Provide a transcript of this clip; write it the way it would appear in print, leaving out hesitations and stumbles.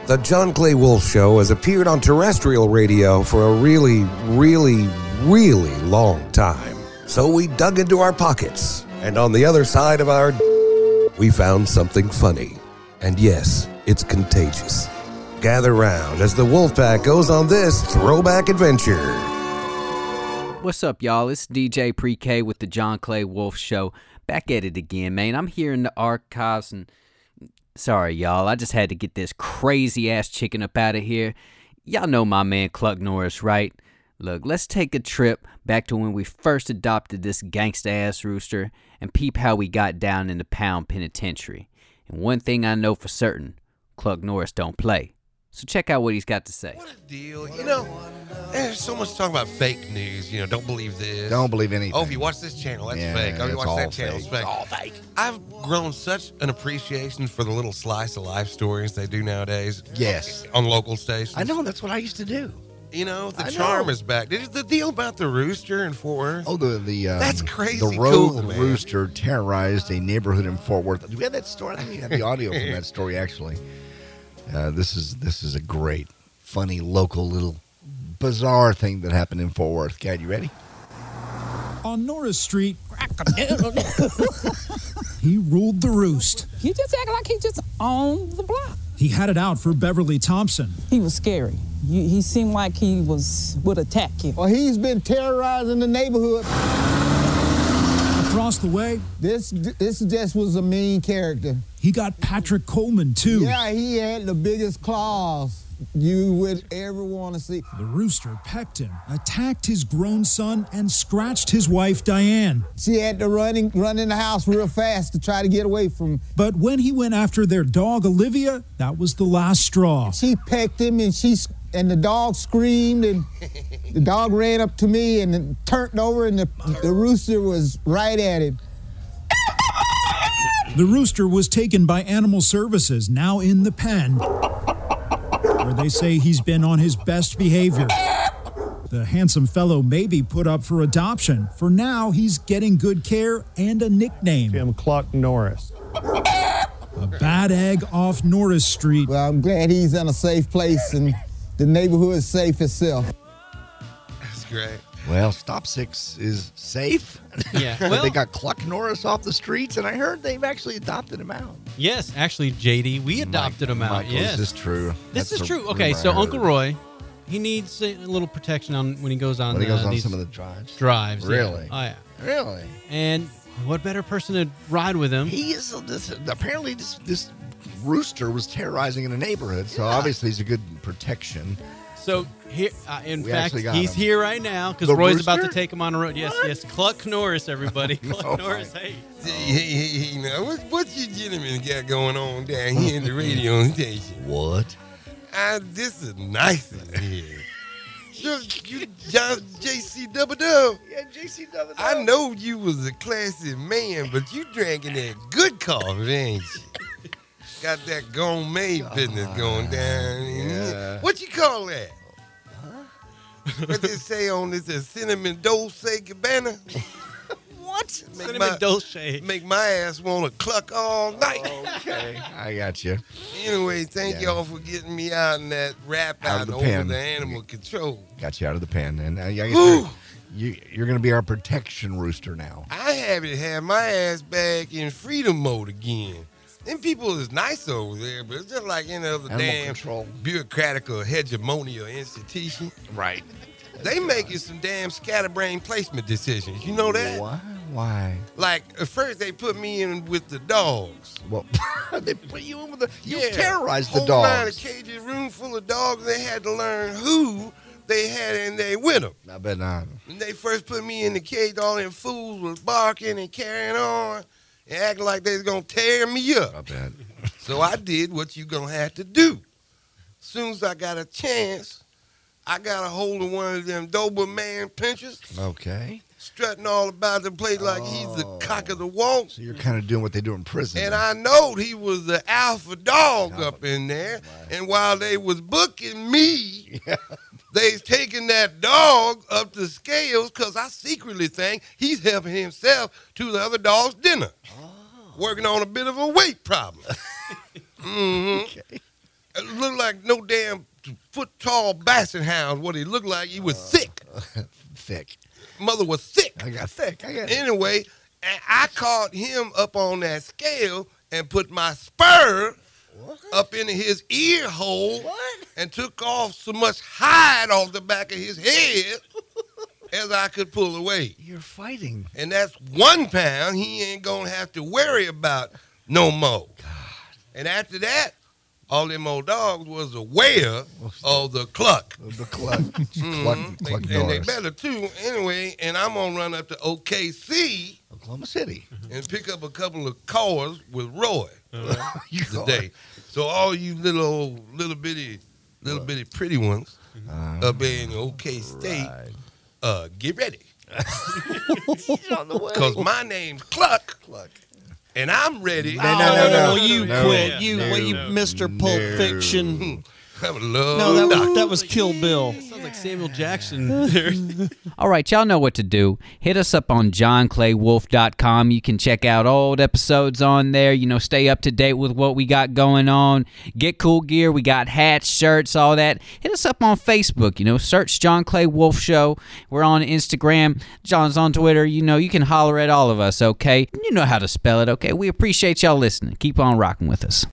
The John Clay Wolf Show has appeared on terrestrial radio for a really, really, really long time. So we dug into our pockets, and on the other side of our we found something funny. And yes, it's contagious. Gather round as the Wolfpack goes on this throwback adventure. What's up, y'all? It's DJ Pre-K with the John Clay Wolf Show. Back at it again, man. I'm here in the archives and... Sorry, y'all. I just had to get this crazy-ass chicken up out of here. Y'all know my man Cluck Norris, right? Look, let's take a trip back to when we first adopted this gangsta-ass rooster and peep how we got down in the Pound Penitentiary. And one thing I know for certain, Cluck Norris don't play. So check out what he's got to say. What a deal. You know, there's so much talk about fake news. You know, don't believe this. Don't believe anything. Oh, if you watch this channel, that's fake. Oh, if you watch that channel, it's fake. It's all fake. I've grown such an appreciation for the little slice of life stories they do nowadays. Yes. On local stations. I know, that's what I used to do. You know, the charm is back. Did the deal about the rooster in Fort Worth? Oh, that's crazy. The rogue cool, man. rooster terrorized a neighborhood in Fort Worth. Do we have that story? I think we have the audio from that story, actually. This is a great, funny, local, little bizarre thing that happened in Fort Worth. Cat, you ready? On Norris Street, he ruled the roost. He just acted like he just owned the block. He had it out for Beverly Thompson. He was scary. He seemed like he would attack you. Well, he's been terrorizing the neighborhood. Across the way, This just was a mean character. he got Patrick Coleman, too. Yeah, he had the biggest claws you would ever want to see. The rooster pecked him, attacked his grown son, and scratched his wife, Diane. She had to run in the house real fast to try to get away from him. But when he went after their dog, Olivia, that was the last straw. She pecked him, and the dog screamed, and the dog ran up to me and then turned over, and the rooster was right at him. The rooster was taken by Animal Services, now in the pen, where they say he's been on his best behavior. The handsome fellow may be put up for adoption. For now, he's getting good care and a nickname. I'm Cluck Norris. A bad egg off Norris Street. Well, I'm glad he's in a safe place, and the neighborhood is safe itself. That's great. Well, Stop 6 is safe. Yeah. Well, They got Cluck Norris off the streets, and I heard they've actually adopted him out. yes, actually, JD, we adopted him out. Michael, Yes. is this true? This That's is a true. Okay, rumor so I heard. Uncle Roy, he needs a little protection on when he goes on, When he goes on these some of the drives. drives. yeah. Really? Oh, yeah. Really? And what better person to ride with him? He is apparently this rooster was terrorizing in a neighborhood, so obviously he's a good protection. So here, in We fact, actually got he's him. here right now because The Roy's about to rooster? take him on a road. Yes, yes, Cluck Norris, everybody. Cluck Norris, hey. Hey, now, what you gentlemen got going on down here in the radio station? What? This is nice in here. You John J.C. Double Dub. Yeah, JC Double. I know you was a classy man, but you drinking that good coffee, ain't you? Got that gourmet business going down. Yeah. What you call that? What they say on this cinnamon Dolce Gabbana? What? Cinnamon Dolce. Make my ass want to cluck all night. Okay, I got you. Anyway, thank y'all for getting me out in that rap Out out of the over pen. the animal control. Got you out of the pen, and I guess Whew. you're going to be our protection rooster now. I haven't had my ass back in freedom mode again. Them people is nice over there, but it's just like any other Animal damn control. bureaucratic or hegemonial institution. Right. They making some damn scatterbrain placement decisions. You know that? Why? Like, at first they put me in with the dogs. Well, they put you in with the. You Yeah. terrorized the Whole line of dogs. cages, room full of dogs. They had to learn who they had in there with them. I bet not. When they first put me in the cage, all them fools was barking and carrying on and acting like they was going to tear me I up. bet. So I did what you going to have to do. As soon as I got a chance, I got a hold of one of them Doberman pinchers, Okay. strutting all about the place like he's the cock of the walk. So you're kind of doing what they do in prison. And I knowed he was the alpha dog up in there. And while they was booking me, they's taking that dog up the scales because I secretly think he's helping himself to the other dog's dinner. Working on a bit of a weight problem. Mm-hmm. Okay. It looked like like no damn foot-tall basset hound. What he looked like, he was thick. Thick. Mother was thick. I got thick. I got it. Anyway, and I caught him up on that scale and put my spur up into his ear hole and took off so much hide off the back of his head as I could pull away. You're fighting. And that's 1 pound he ain't gonna have to worry about no more. And after that, all them old dogs was aware of the cluck. The cluck. Cluck And they Norris. better too. Anyway, and I'm gonna run up to OKC Oklahoma City. and pick up a couple of cars with Roy You today. So all you little bitty pretty ones up in OK State, get ready. He's on the way. Cause my name's Cluck. And I'm ready. No. You No, quit. no, You, no, you Mr. Pulp Fiction. I would love No, that was Kill Bill. Sounds like Samuel Jackson. there. All right, y'all know what to do. Hit us up on johnclaywolf.com. You can check out old episodes on there. Stay up to date with what we got going on. Get cool gear. We got hats, shirts, all that. Hit us up on Facebook. Search John Clay Wolf Show. We're on Instagram. John's on Twitter. You can holler at all of us, okay? You know how to spell it, okay? We appreciate y'all listening. Keep on rocking with us.